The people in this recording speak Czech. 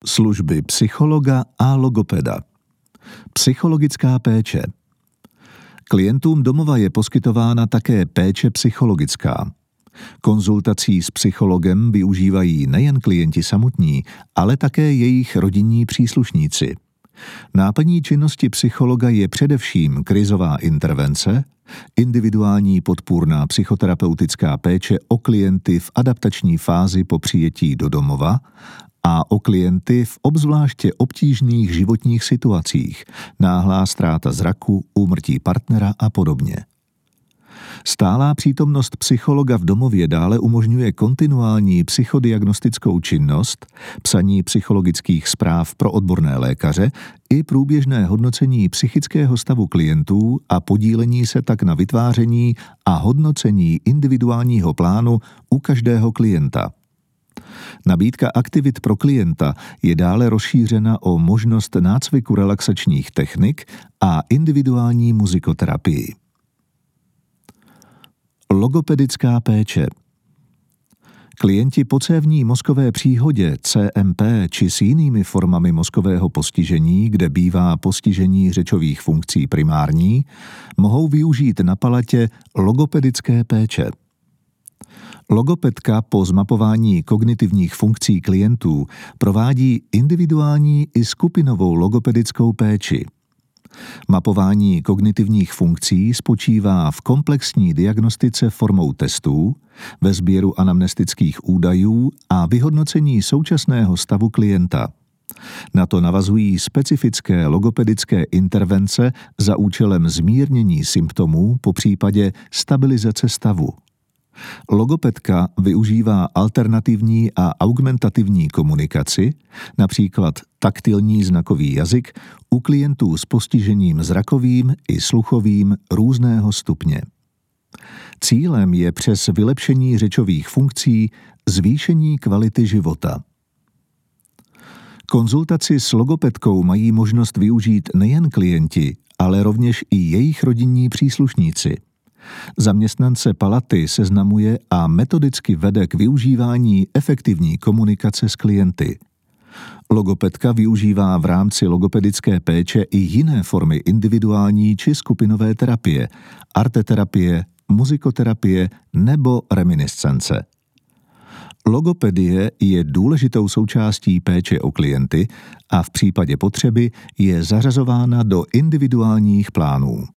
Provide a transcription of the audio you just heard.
Služby psychologa a logopeda. Psychologická péče. Klientům domova je poskytována také péče psychologická. Konzultací s psychologem využívají nejen klienti samotní, ale také jejich rodinní příslušníci. Náplní činnosti psychologa je především krizová intervence, individuální podpůrná psychoterapeutická péče o klienty v adaptační fázi po přijetí do domova a o klienty v obzvláště obtížných životních situacích, náhlá ztráta zraku, úmrtí partnera a podobně. Stálá přítomnost psychologa v domově dále umožňuje kontinuální psychodiagnostickou činnost, psaní psychologických zpráv pro odborné lékaře i průběžné hodnocení psychického stavu klientů a podílení se tak na vytváření a hodnocení individuálního plánu u každého klienta. Nabídka aktivit pro klienta je dále rozšířena o možnost nácviku relaxačních technik a individuální muzikoterapii. Logopedická péče. Klienti po cévní mozkové příhodě CMP či s jinými formami mozkového postižení, kde bývá postižení řečových funkcí primární, mohou využít na palatě logopedické péče. Logopedka po zmapování kognitivních funkcí klientů provádí individuální i skupinovou logopedickou péči. Mapování kognitivních funkcí spočívá v komplexní diagnostice formou testů, ve sběru anamnestických údajů a vyhodnocení současného stavu klienta. Na to navazují specifické logopedické intervence za účelem zmírnění symptomů, popřípadě stabilizace stavu. Logopedka využívá alternativní a augmentativní komunikaci, například taktilní znakový jazyk, u klientů s postižením zrakovým i sluchovým různého stupně. Cílem je přes vylepšení řečových funkcí zvýšení kvality života. Konzultaci s logopedkou mají možnost využít nejen klienti, ale rovněž i jejich rodinní příslušníci. Zaměstnance palaty seznamuje a metodicky vede k využívání efektivní komunikace s klienty. Logopedka využívá v rámci logopedické péče i jiné formy individuální či skupinové terapie, arteterapie, muzikoterapie nebo reminiscence. Logopedie je důležitou součástí péče o klienty a v případě potřeby je zařazována do individuálních plánů.